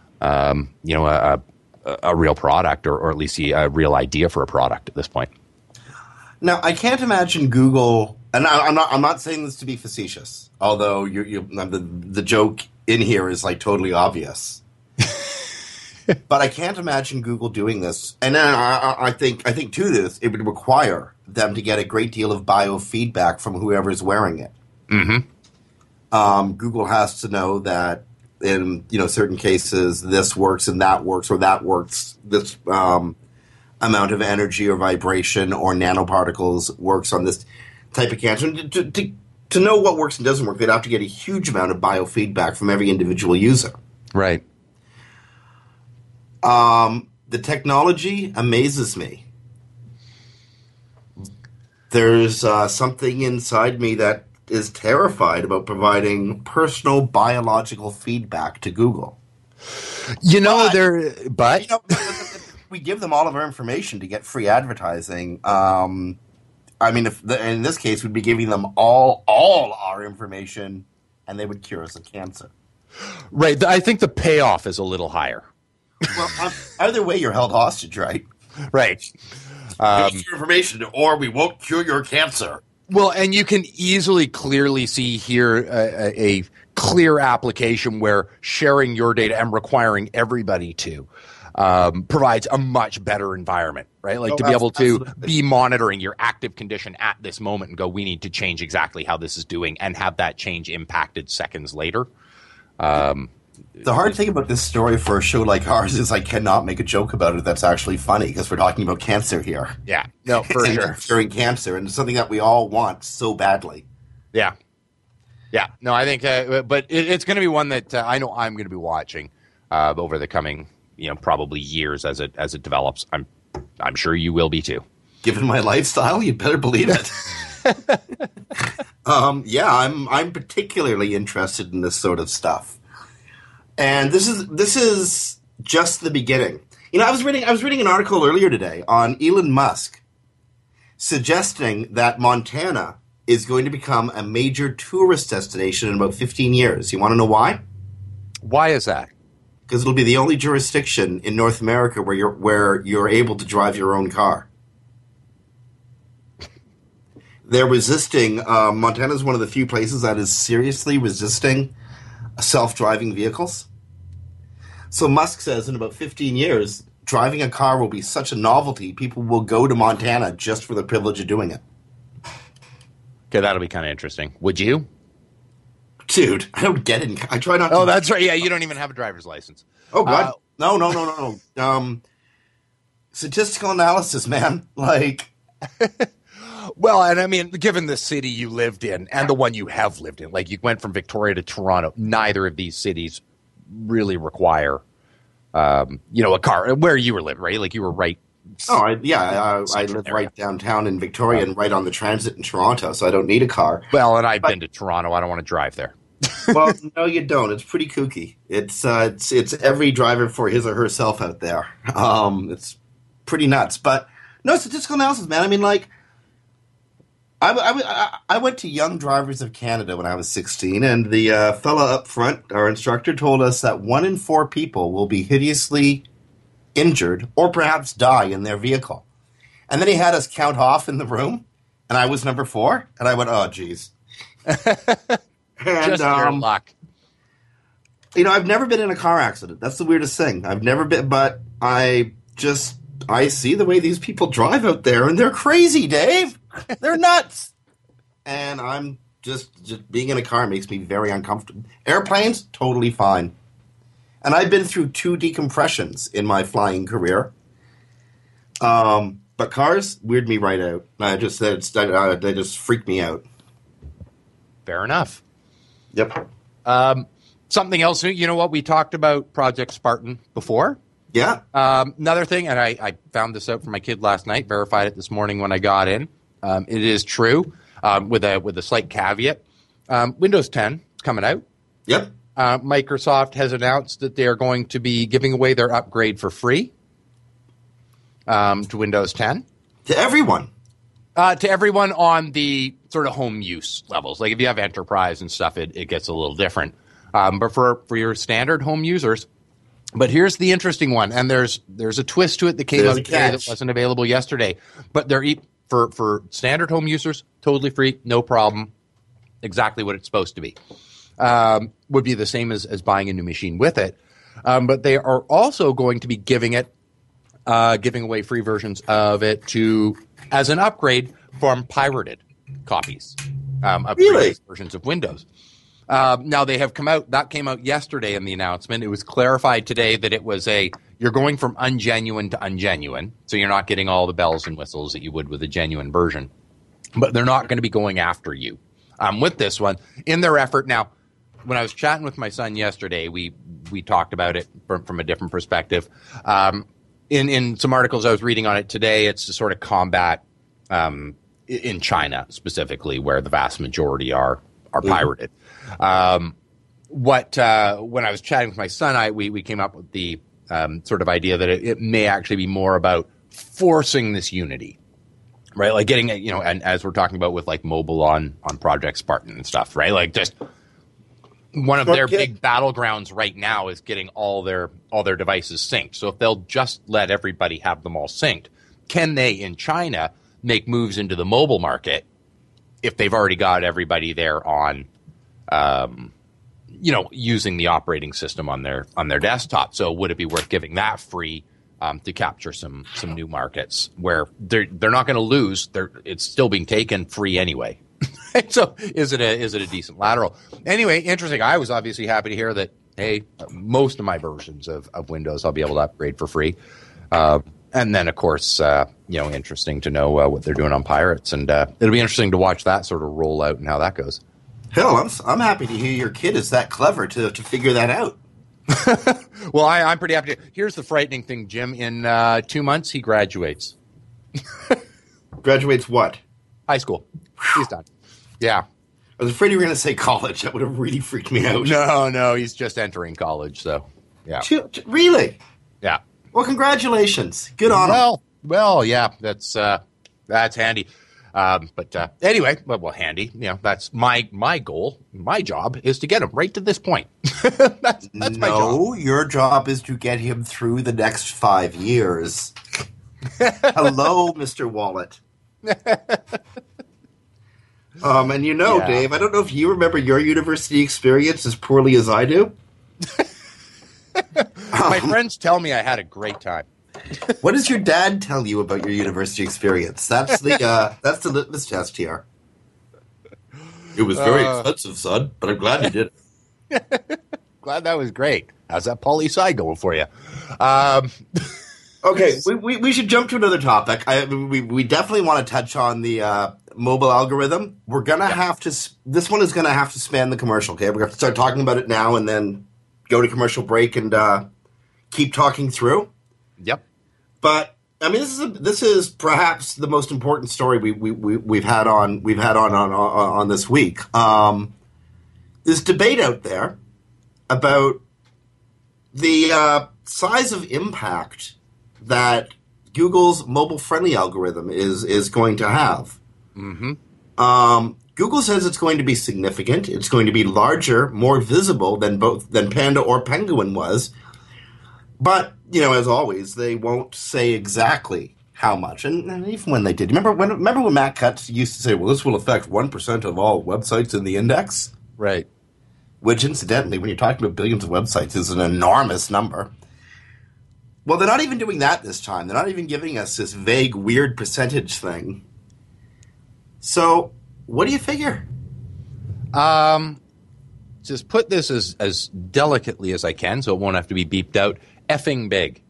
um, you know, a, a a real product, or, or at least a real idea for a product at this point. Now, I can't imagine Google, and I, I'm not. I'm not saying this to be facetious, although you, you, the the joke in here is like totally obvious. But I can't imagine Google doing this, and I, I, I think I think to this it would require them to get a great deal of biofeedback from whoever's wearing it. Mm-hmm. Um, Google has to know that in you know certain cases this works and that works, or that works this um, amount of energy or vibration or nanoparticles works on this type of cancer. To, to, to know what works and doesn't work, they'd have to get a huge amount of biofeedback from every individual user. Right. Um, the technology amazes me. There's uh, something inside me that is terrified about providing personal biological feedback to Google. You know, but, they're but you know, we give them all of our information to get free advertising. Um, I mean, if the, in this case, we'd be giving them all all our information, and they would cure us of cancer. Right. I think the payoff is a little higher. Well, um, either way, you're held hostage, right? Right. Um, Give us your information, or we won't cure your cancer. Well, and you can easily, clearly see here a, a clear application where sharing your data and requiring everybody to um, provides a much better environment, right? Like Oh, to be able to absolutely. be monitoring your active condition at this moment and go, we need to change exactly how this is doing, and have that change impacted seconds later. Um, The hard thing about this story for a show like ours is I cannot make a joke about it that's actually funny, because we're talking about cancer here. yeah, no, for And sure. curing cancer, and it's something that we all want so badly. Yeah. Yeah. No, I think, uh, but it, it's going to be one that uh, I know I'm going to be watching uh, over the coming, you know, probably years as it as it develops. I'm I'm sure you will be too. Given my lifestyle, you'd better believe it. um, yeah, I'm I'm particularly interested in this sort of stuff, and this is this is just the beginning. You know, I was reading I was reading an article earlier today on Elon Musk suggesting that Montana is going to become a major tourist destination in about fifteen years. You want to know why? Why is that? Because it'll be the only jurisdiction in North America where you're where you're able to drive your own car. They're resisting. Uh, Montana is one of the few places that is seriously resisting self-driving vehicles. So Musk says in about fifteen years, driving a car will be such a novelty, people will go to Montana just for the privilege of doing it. Okay, that'll be kind of interesting. Would you? Dude, I don't get it. I try not to. Oh, that's right. Yeah, you don't even have a driver's license. Oh, God. Uh, no, no, no, no, no. Um, statistical analysis, man. Like, Well, and I mean, given the city you lived in and the one you have lived in, like you went from Victoria to Toronto, neither of these cities really require, um, you know, a car. Where you were living, right? Like you were right. oh, I, yeah, I, I live area. right downtown in Victoria and right on the transit in Toronto, so I don't need a car. Well, and I've been to Toronto. I don't want to drive there. Well, no, you don't. It's pretty kooky. It's uh, it's it's every driver for his or herself out there. Um, it's pretty nuts. But no, statistical analysis, man. I mean, like, I, I, I went to Young Drivers of Canada when I was sixteen, and the uh, fella up front, our instructor, told us that one in four people will be hideously injured or perhaps die in their vehicle. And then he had us count off in the room, and I was number four, and I went, oh, geez. And, Just your um, luck. You know, I've never been in a car accident. That's the weirdest thing. I've never been, but I just, I see the way these people drive out there, and they're crazy, Dave. They're nuts. And I'm just, just being in a car makes me very uncomfortable. Airplanes, totally fine. And I've been through two decompressions in my flying career. Um, but cars weird me right out. I just, it's, uh, they just freak me out. Fair enough. Yep. Um, something else, you know what? We talked about Project Spartan before. Yeah. Um, another thing, and I, I found this out from my kid last night, verified it this morning when I got in. Um, it is true, um, with a with a slight caveat. Um, Windows ten is coming out. Yep. Uh, Microsoft has announced that they are going to be giving away their upgrade for free um, to Windows ten. To everyone. Uh, to everyone on the sort of home use levels. Like if you have enterprise and stuff, it, it gets a little different. Um, but for, for your standard home users. But here's the interesting one, and there's there's a twist to it that came There's out a today catch. that wasn't available yesterday. But they're e- for for standard home users, totally free, no problem, exactly what it's supposed to be. Um, would be the same as, as buying a new machine with it. Um, but they are also going to be giving it, uh, giving away free versions of it to as an upgrade from pirated copies um, of Really? previous versions of Windows. Um, now they have come out. That came out yesterday in the announcement. It was clarified today that it was a you're going from ungenuine to ungenuine, so you're not getting all the bells and whistles that you would with a genuine version. But they're not going to be going after you um, with this one in their effort. Now, when I was chatting with my son yesterday, we we talked about it from, from a different perspective. Um, in in some articles I was reading on it today, it's to sort of combat um, in China specifically, where the vast majority are are pirated. Um, what uh, when I was chatting with my son, I we we came up with the um, sort of idea that it, it may actually be more about forcing this unity, right? Like getting it, you know, and as we're talking about with like mobile on on Project Spartan and stuff, right? Like just one of their Okay. big battlegrounds right now is getting all their all their devices synced. So if they'll just let everybody have them all synced, can they in China make moves into the mobile market if they've already got everybody there on um, you know, using the operating system on their on their desktop. So would it be worth giving that free um, to capture some some new markets where they're they're not going to lose? They're it's still being taken free anyway. So is it a is it a decent lateral? Anyway, interesting. I was obviously happy to hear that. Hey, most of my versions of, of Windows I'll be able to upgrade for free. Uh, and then, of course, uh, you know, interesting to know uh, what they're doing on Pirates, and uh, it'll be interesting to watch that sort of roll out and how that goes. Hell, I'm I'm happy to hear your kid is that clever to to figure that out. Well, I, I'm pretty happy to. Here's the frightening thing, Jim. In uh, two months, he graduates. Graduates what? High school. He's done. Yeah. I was afraid you were going to say college. That would have really freaked me out. No, no, he's just entering college, so yeah. Really? Yeah. Well, congratulations. Good on him. Well, well, yeah, that's uh, that's handy. Um, but uh, anyway, well, well, handy. You know, that's my my goal. My job is to get him right to this point. that's that's my job. No, your job is to get him through the next five years. Hello, Mister Wallet. um, and you know, Yeah. Dave, I don't know if you remember your university experience as poorly as I do. My friends tell me I had a great time. What does your dad tell you about your university experience? That's the uh, that's the litmus test here. It was very Uh. expensive, son, but I'm glad you did it. Glad that was great. How's that poli sci going for you? Um, Okay, we, we we should jump to another topic. I, we we definitely want to touch on the uh, mobile algorithm. We're gonna have to. s- This one is gonna have to span the commercial. Okay, we're gonna start talking about it now, and then go to commercial break and uh, keep talking through. yep. But I mean, this is a, this is perhaps the most important story we, we, we we've had on we've had on on on, on this week. Um, there's debate out there about the uh, size of impact that Google's mobile-friendly algorithm is is going to have. Mm-hmm. Um, Google says it's going to be significant. It's going to be larger, more visible than both than Panda or Penguin was. But you know, as always, they won't say exactly how much. And, and even when they did, remember when remember when Matt Cutts used to say, "Well, this will affect one percent of all websites in the index," Right. which, incidentally, when you're talking about billions of websites, is an enormous number. Well, they're not even doing that this time. They're not even giving us this vague, weird percentage thing. So, what do you figure? Um, just put this as, as delicately as I can so it won't have to be beeped out. Effing big.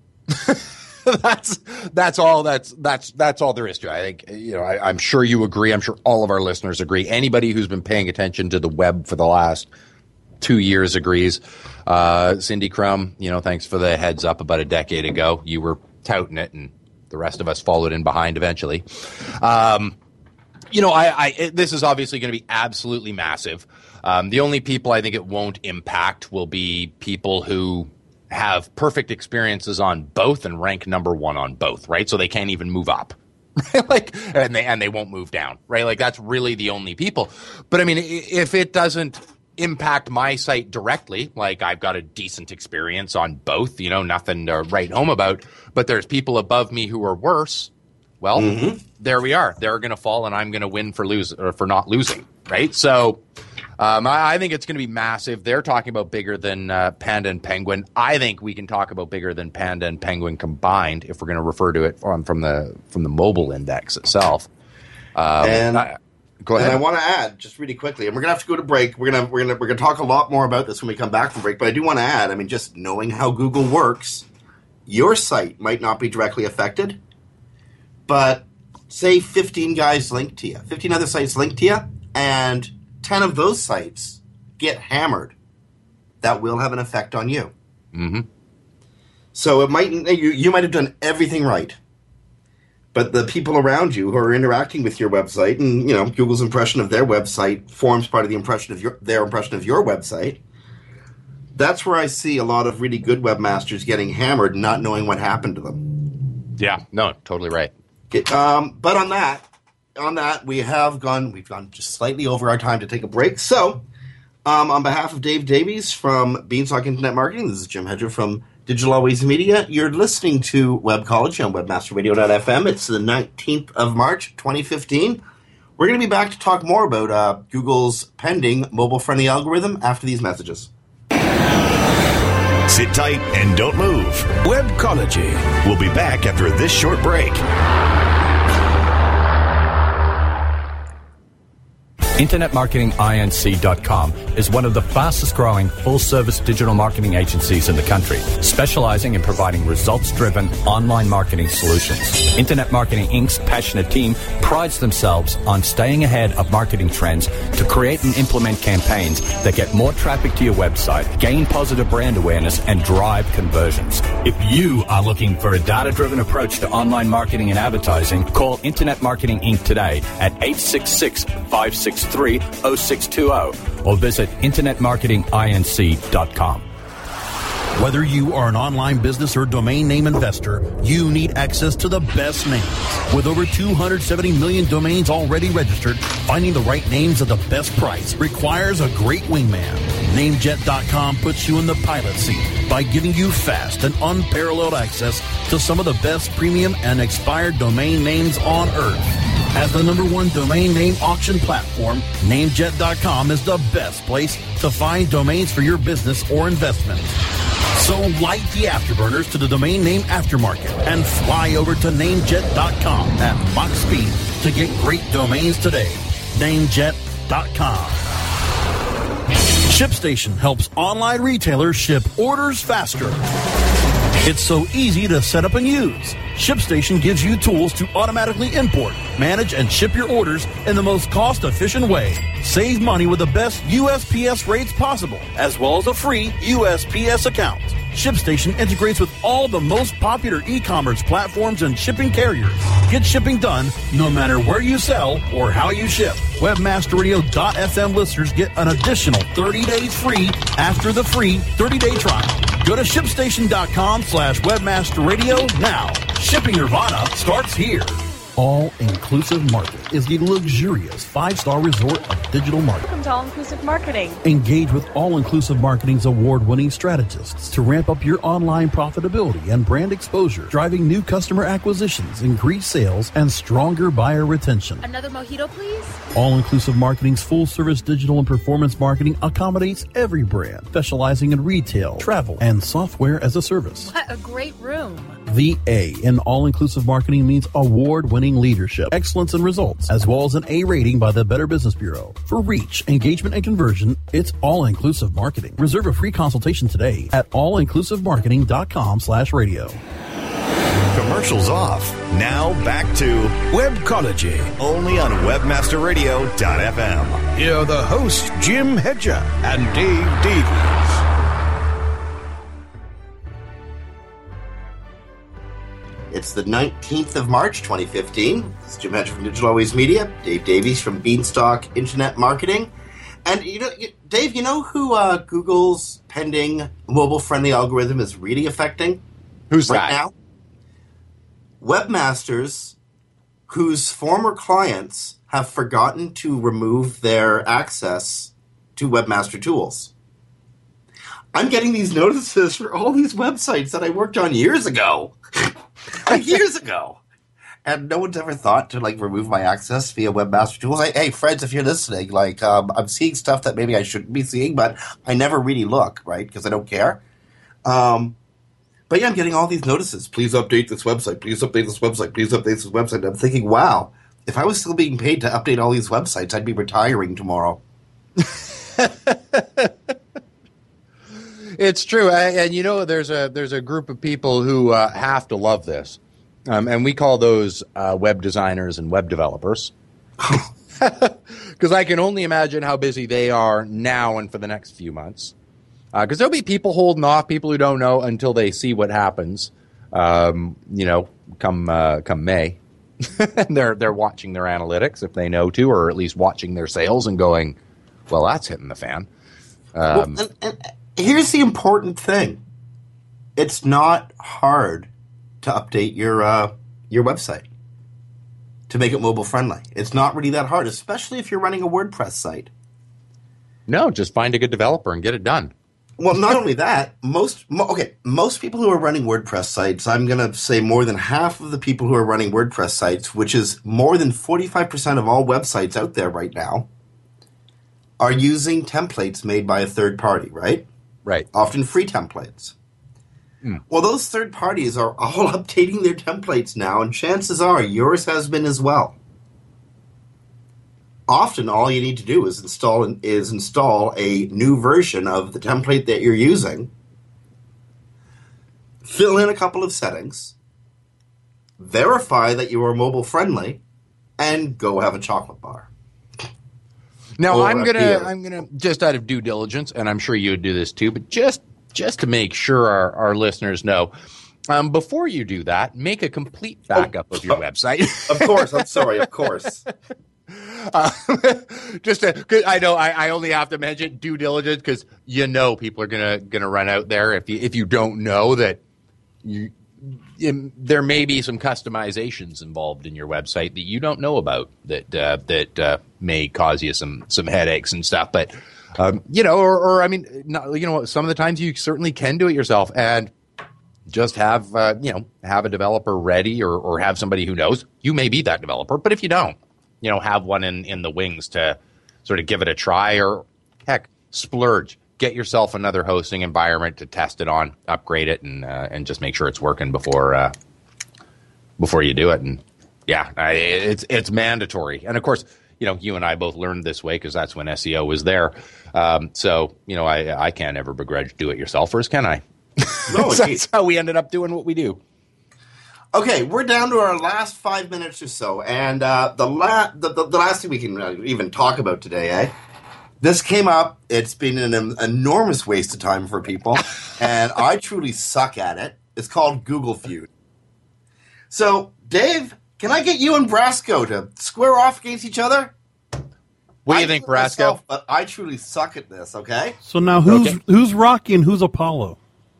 that's that's all that's that's that's all there is to it. I think, you know, I, I'm sure you agree. I'm sure all of our listeners agree. Anybody who's been paying attention to the web for the last two years agrees. Uh, Cindy Crum, you know, thanks for the heads up about a decade ago. You were touting it, and the rest of us followed in behind eventually. Um, you know, I, I it, this is obviously going to be absolutely massive. Um, the only people I think it won't impact will be people who have perfect experiences on both and rank number one on both, right? So they can't even move up. like, and they and they won't move down, right? Like that's really the only people. But I mean, if it doesn't impact my site directly, like I've got a decent experience on both, you know, nothing to write home about, but there's people above me who are worse. Well, mm-hmm. there we are. They're going to fall, and I'm going to win for lose or for not losing, right? So, um, I, I think it's going to be massive. They're talking about bigger than uh, Panda and Penguin. I think we can talk about bigger than Panda and Penguin combined if we're going to refer to it from, from the from the mobile index itself. Um, and I, go ahead. And I want to add just really quickly, and we're gonna have to go to break. We're gonna we're gonna we're gonna talk a lot more about this when we come back from break. But I do want to add, I mean, just knowing how Google works, your site might not be directly affected, but say fifteen guys link to you, fifteen other sites link to you, and ten of those sites get hammered. That will have an effect on you. Mm-hmm. So it might you you might have done everything right, but the people around you who are interacting with your website, and you know Google's impression of their website forms part of the impression of your their impression of your website. That's where I see a lot of really good webmasters getting hammered, not knowing what happened to them. Yeah, no, totally right. Okay, um, but on that, on that, we have gone. We've gone just slightly over our time to take a break. So, um, on behalf of Dave Davies from Beanstalk Internet Marketing, this is Jim Hedger from Digital Always Media. You're listening to Web College on webmaster radio dot f m. It's the nineteenth of March, twenty fifteen. We're going to be back to talk more about uh, Google's pending mobile-friendly algorithm after these messages. Sit tight and don't move. Webcology. We'll be back after this short break. Internet Marketing I N C dot com is one of the fastest growing full-service digital marketing agencies in the country, specializing in providing results-driven online marketing solutions. Internet Marketing Incorporated's passionate team prides themselves on staying ahead of marketing trends to create and implement campaigns that get more traffic to your website, gain positive brand awareness, and drive conversions. If you are looking for a data-driven approach to online marketing and advertising, call Internet Marketing Incorporated today at eight six six, five six three, oh six two oh or visit Internet Marketing I N C dot com. Whether you are an online business or domain name investor, you need access to the best names. With over two hundred seventy million domains already registered, finding the right names at the best price requires a great wingman. Namejet dot com puts you in the pilot seat by giving you fast and unparalleled access to some of the best premium and expired domain names on earth. As the number one domain name auction platform, Namejet dot com is the best place to find domains for your business or investment. So light the afterburners to the domain name aftermarket and fly over to Namejet dot com at Mach speed to get great domains today. Namejet dot com. ShipStation helps online retailers ship orders faster. It's so easy to set up and use. ShipStation gives you tools to automatically import, manage, and ship your orders in the most cost-efficient way. Save money with the best U S P S rates possible, as well as a free U S P S account. ShipStation integrates with all the most popular e-commerce platforms and shipping carriers. Get shipping done no matter where you sell or how you ship. Webmaster Radio dot f m listeners get an additional thirty days free after the free thirty-day trial. Go to ShipStation.com slash WebmasterRadio now. Shipping Nirvana starts here. All-Inclusive Market is the luxurious five-star resort of digital marketing. Welcome to All-Inclusive Marketing. Engage with All-Inclusive Marketing's award-winning strategists to ramp up your online profitability and brand exposure, driving new customer acquisitions, increased sales, and stronger buyer retention. Another mojito, please? All-Inclusive Marketing's full-service digital and performance marketing accommodates every brand, specializing in retail, travel, and software as a service. What a great room. The A in All-Inclusive Marketing means award-winning leadership, excellence, and results, as well as an A rating by the Better Business Bureau. For reach, engagement, and conversion, it's All-Inclusive Marketing. Reserve a free consultation today at all-inclusivemarketing.com slash radio. Commercials off. Now back to Webcology. only on Webmaster Radio dot f m. Here are the hosts, Jim Hedger and Dave Davies. It's the nineteenth of March, twenty fifteen. This is Jim Hedger from Digital Always Media, Dave Davies from Beanstalk Internet Marketing. And, you know, Dave, you know who uh, Google's pending mobile-friendly algorithm is really affecting? Who's right that? now? Webmasters whose former clients have forgotten to remove their access to Webmaster Tools. I'm getting these notices for all these websites that I worked on years ago. Like years ago. And no one's ever thought to, like, remove my access via Webmaster Tools. I, hey, friends, if you're listening, like, um, I'm seeing stuff that maybe I shouldn't be seeing, but I never really look, right, because I don't care. Um, but, yeah, I'm getting all these notices. Please update this website. Please update this website. Please update this website. And I'm thinking, wow, if I was still being paid to update all these websites, I'd be retiring tomorrow. It's true, and, and you know, there's a there's a group of people who uh, have to love this, um, and we call those uh, web designers and web developers, because I can only imagine how busy they are now and for the next few months. Because uh, there'll be people holding off, people who don't know until they see what happens. Um, you know, come uh, come May, and they're they're watching their analytics if they know to, or at least watching their sales and going, well, that's hitting the fan. Um, well, and, and, Here's the important thing. It's not hard to update your uh, your website to make it mobile friendly. It's not really that hard, especially if you're running a WordPress site. No, just find a good developer and get it done. Well, not only that, most mo- okay, most people who are running WordPress sites, I'm going to say more than half of the people who are running WordPress sites, which is more than forty-five percent of all websites out there right now, are using templates made by a third party, right? Right. Often free templates. Mm. Well, those third parties are all updating their templates now, and chances are yours has been as well. Often, all you need to do is install is install a new version of the template that you're using, fill in a couple of settings, verify that you are mobile friendly, and go have a chocolate bar. Now, Or I'm a gonna beer. I'm gonna just out of due diligence, and I'm sure you would do this too, but just just to make sure our, our listeners know, um, before you do that, make a complete backup Oh, of your website. Of course, I'm sorry, of course. Uh, just to, 'cause I know I, I only have to mention due diligence because you know people are gonna gonna run out there if you if you don't know that you, you there may be some customizations involved in your website that you don't know about that uh, that uh, may cause you some some headaches and stuff. But um, you know, or, or I mean, not, you know, some of the times you certainly can do it yourself and just have uh, you know have a developer ready or or have somebody who knows. You may be that developer, but if you don't, you know, have one in, in the wings to sort of give it a try, or heck, splurge. Get yourself another hosting environment to test it on, upgrade it, and uh, and just make sure it's working before uh, before you do it. And yeah, I, it's it's mandatory. And of course, you know, you and I both learned this way because that's when S E O was there. Um, so you know, I I can't ever begrudge do-it-yourselfers, can I? No, So that's how we ended up doing what we do. Okay, we're down to our last five minutes or so, and uh, the, la- the, the the last thing we can uh, even talk about today, eh? This came up. It's been an um, enormous waste of time for people, and I truly suck at it. It's called Google Feud. So, Dave, can I get you and Brasco to square off against each other? What do you I think, do it myself, Brasco? But I truly suck at this. Okay. So now who's Okay. who's Rocky and who's Apollo?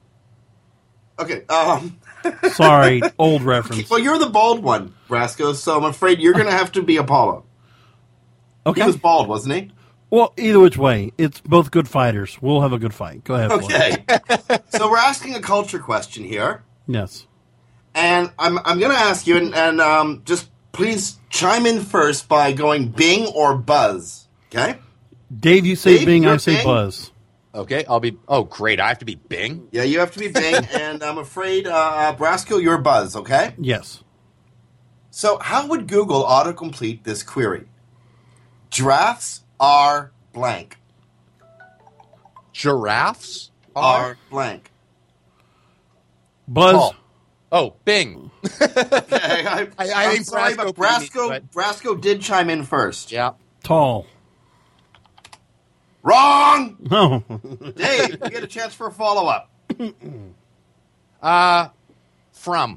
Okay. Um. Sorry, old reference. Well, you're the bald one, Brasco. So I'm afraid you're going to have to be Apollo. He Okay. was bald, wasn't he? Well, either which way, it's both good fighters. We'll have a good fight. Go ahead. Floyd. Okay. So we're asking a culture question here. Yes. And I'm I'm going to ask you, and, and um, just please chime in first by going Bing or Buzz. Okay? Dave, you say Dave, Bing, I you're say Bing? Buzz. Okay, I'll be. Oh, great! I have to be Bing. Yeah, you have to be Bing, and I'm afraid, uh, Brasco, you're Buzz, okay? Yes. So how would Google autocomplete this query? Giraffes are blank. Giraffes Are blank. Buzz. Paul. Oh, Bing. Okay, I, I- I I'm think sorry, Brasco but beat me, Brasco, but- Brasco did chime in first. Yeah. Tall. Wrong! No. Dave, you get a chance for a follow-up. Uh, from.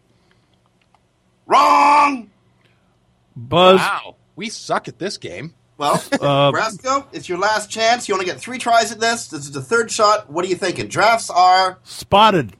Wrong! Buzz. Wow, we suck at this game. Well, Uh, Brasco, it's your last chance. You only get three tries at this. This is the third shot. What are you thinking? Drafts are Spotted.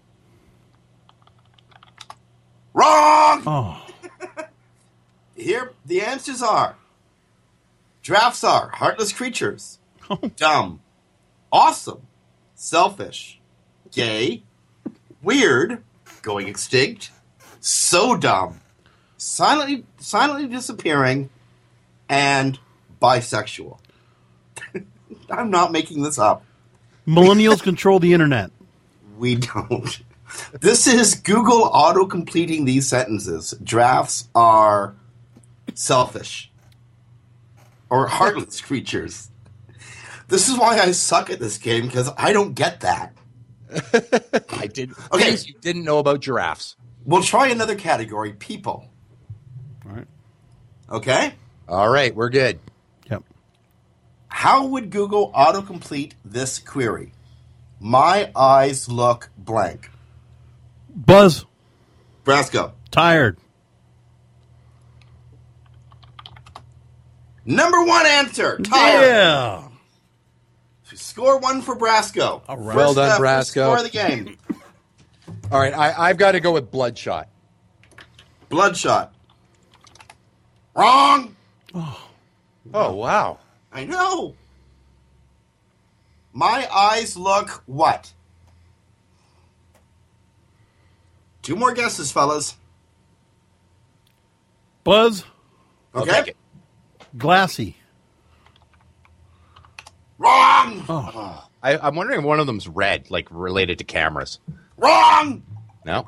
wrong! Oh. Here, the answers are drafts are heartless creatures, dumb, awesome, selfish, gay, weird, going extinct, so dumb, silently, silently disappearing, and bisexual. I'm not making this up. Millennials control the internet. We don't. This is Google auto-completing these sentences. Drafts are selfish or heartless creatures. This is why I suck at this game, because I don't get that. I did. Okay. Things you didn't know about giraffes. We'll try another category, people. All right. Okay? All right, we're good. Yep. How would Google autocomplete this query? My eyes look blank. Buzz. Brasco. Tired. Number one answer. Tired. Yeah. Score one for Brasco. All right. Well done, First, uh, first Brasco. Score of the game. All right, I, I've got to go with Bloodshot. Bloodshot. Wrong. Oh, wow. I know. My eyes look what? Two more guesses, fellas. Buzz. I'll Okay. take it. Glassy. Wrong! Oh. I, I'm wondering if one of them's red, like related to cameras. Wrong! No?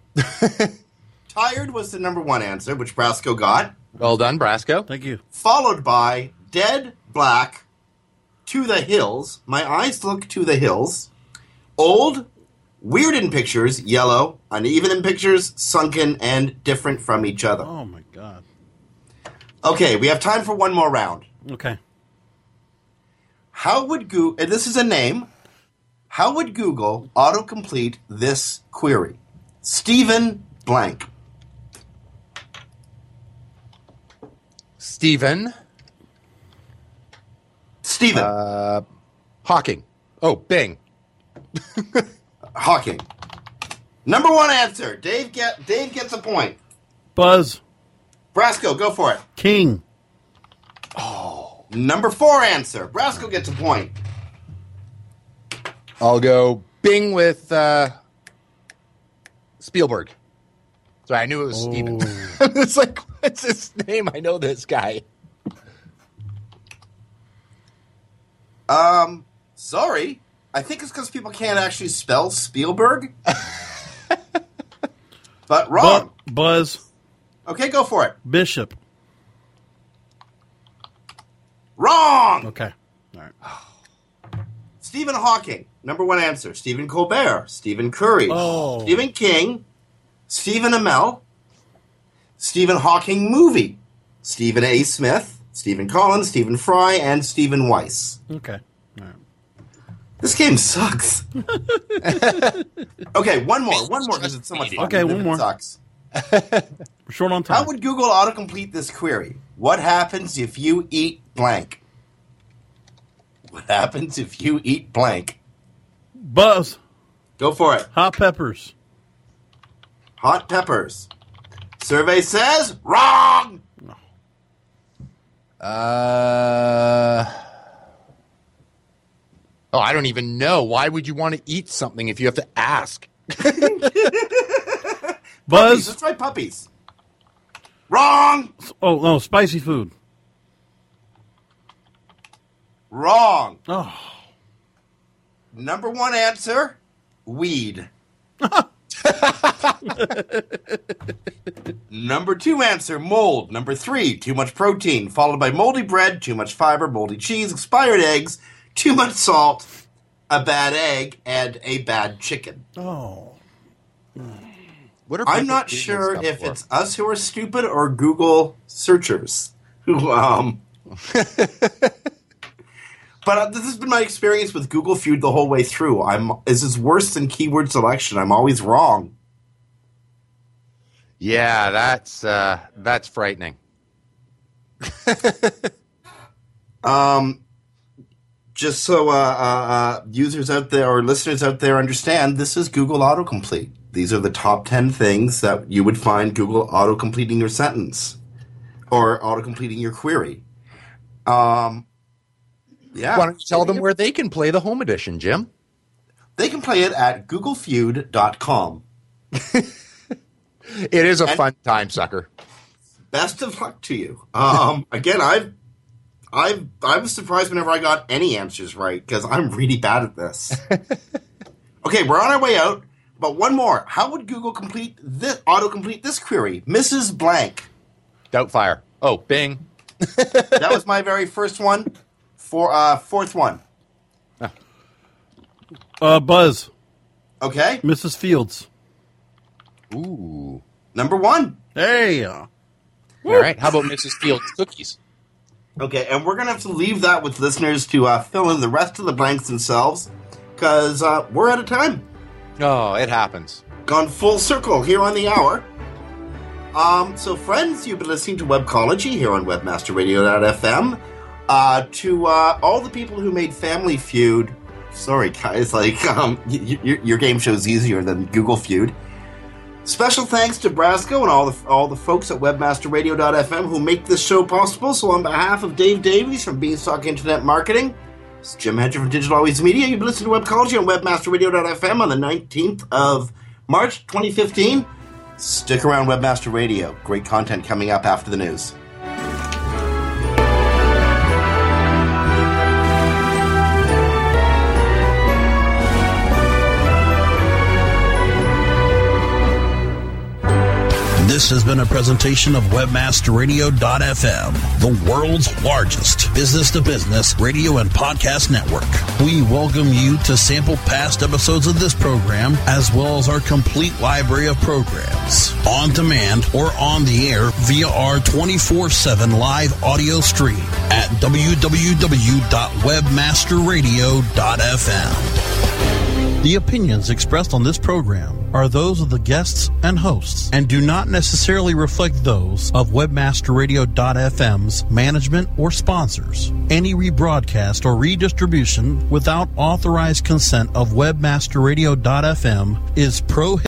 Tired was the number one answer, which Brasco got. Well done, Brasco. Thank you. Followed by Dead Black, To the Hills, My Eyes Look to the Hills, Old, Weird in Pictures, Yellow, Uneven in Pictures, Sunken, and Different from Each Other. Oh, my God. Okay, we have time for one more round. Okay. How would Google, and this is a name, how would Google autocomplete this query? Stephen blank. Stephen. Stephen. Uh, Hawking. Oh, Bing. Hawking. Number one answer. Dave get Dave gets a point. Buzz. Brasco, go for it. King. Number four answer. Brasco gets a point. I'll go Bing with uh, Spielberg. Sorry, I knew it was Oh. Steven. It's like, what's his name? I know this guy. Um, sorry. I think it's because people can't actually spell Spielberg. But wrong. Bu- Buzz. Okay, go for it. Bishop. Wrong. Okay. All right. Stephen Hawking. Number one answer. Stephen Colbert. Stephen Curry. Oh. Stephen King. Stephen Amell. Stephen Hawking movie. Stephen A. Smith. Stephen Collins. Stephen Fry. And Stephen Weiss. Okay. All right. This game sucks. Okay, one more. One more because it's so much fun. Okay, even one if more. It sucks. We're short on time. How would Google autocomplete this query? What happens if you eat blank? What happens if you eat blank? Buzz. Go for it. Hot peppers. Hot peppers. Survey says wrong. Uh, oh, I don't even know. Why would you want to eat something if you have to ask? Puppies. Buzz. Let's try puppies. Wrong. Oh, no, spicy food. Wrong. Oh. Number one answer, weed. Number two answer, mold. Number three, too much protein, followed by moldy bread, too much fiber, moldy cheese, expired eggs, too much salt, a bad egg, and a bad chicken. Oh. What are I'm people not eating sure this if stuff it's us who are stupid or Google searchers who, um... But uh, this has been my experience with Google Feud the whole way through. I'm this is worse than keyword selection. I'm always wrong. for? Yeah, that's uh, that's frightening. Um, just so uh, uh, uh, users out there or listeners out there understand, this is Google autocomplete. These are the top ten things that you would find Google autocompleting your sentence or autocompleting your query. Um, yeah. Why don't you tell them where they can play the home edition, Jim? They can play it at google feud dot com. It is a And- fun time, sucker. Best of luck to you. Um, again, I've, I've, I was surprised whenever I got any answers right because I'm really bad at this. Okay, we're on our way out, but one more. How would Google complete this autocomplete this query? Missus Blank. Doubtfire. Oh, Bing. That was my very first one. For uh, fourth one. Uh, Buzz. Okay, Missus Fields. Ooh. number one. Hey. Uh, All right. How about Missus Fields cookies? Okay, and we're gonna have to leave that with listeners to uh, fill in the rest of the blanks themselves because uh, we're out of time. Oh, it happens. Gone full circle here on the hour. Um, so, friends, you've been listening to Webcology here on webmaster radio dot f m. Uh, to uh, all the people who made Family Feud, sorry guys, like um, y- y- your game show's easier than Google Feud. Special thanks to Brasco and all the all the folks at webmaster radio dot f m who make this show possible. So, on behalf of Dave Davies from Beanstalk Internet Marketing, It's Jim Hedger from Digital Always Media. You've been listening to Webcology on webmaster radio dot f m on the nineteenth of March, twenty fifteen. Stick around, Webmaster Radio. Great content coming up after the news. This has been a presentation of webmaster radio dot f m, the world's largest business-to-business radio and podcast network. We welcome you to sample past episodes of this program, as well as our complete library of programs, on demand or on the air via our twenty-four seven live audio stream at w w w dot webmaster radio dot f m. The opinions expressed on this program are those of the guests and hosts and do not necessarily reflect those of webmaster radio dot f m's management or sponsors. Any rebroadcast or redistribution without authorized consent of webmaster radio dot f m is prohibited.